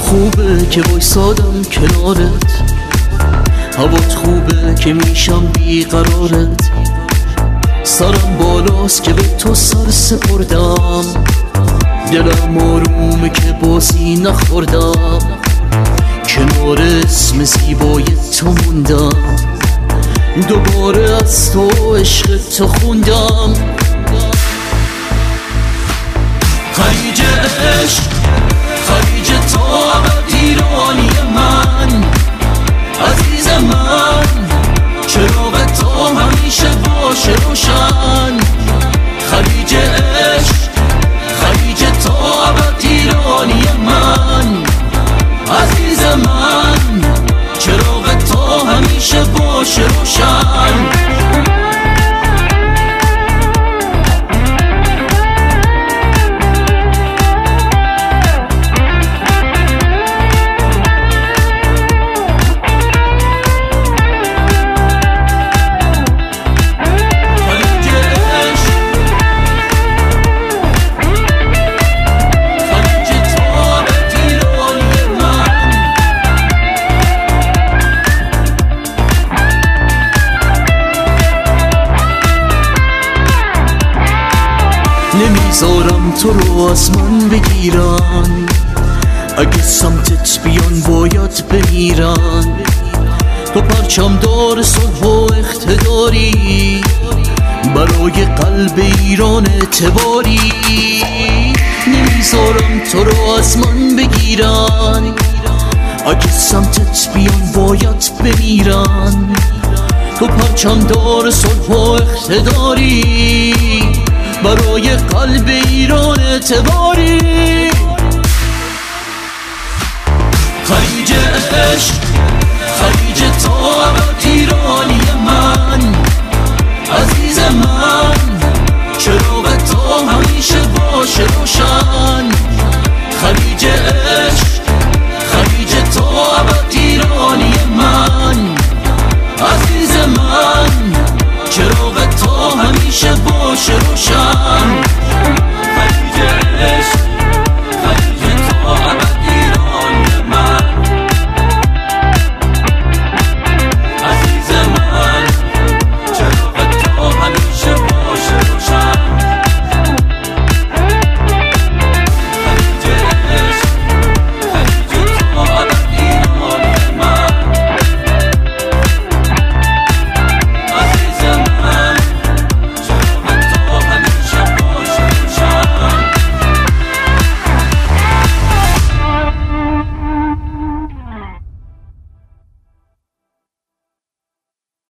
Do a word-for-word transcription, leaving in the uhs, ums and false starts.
خوبه که وایسادم کنارت، هوات خوبه که میشم بیقرارت، سرم بالاست که به تو سر سپردم، دلم آرومه که بازی نخوردم، کنار اسم زیبای تو موندم، دوباره از تو عشق تو خوندم. خلیج عشق، خلیج تو ابد ایرانی من، عزیز من، چراغ تو همیشه باشه روشن. خلیج عشق، خلیج تو ابد ایرانی من، عزیز من، چراغ تو همیشه باشه روشن. نمیذارم تو رو از من بگیرن، اگه سمتت بیان باید بمیرن. تو پرچم دار صلح و اقتداری، برای قلب ایران اعتباری. نمیذارم تو رو از من بگیرن، اگه سمتت بیان باید بمیرن. تو پرچم دار صلح و اقتداری، برای قلب ایران اعتباری. خلیج عشق، خلیج تو ابد ایرانی من، عزیز من، چراغ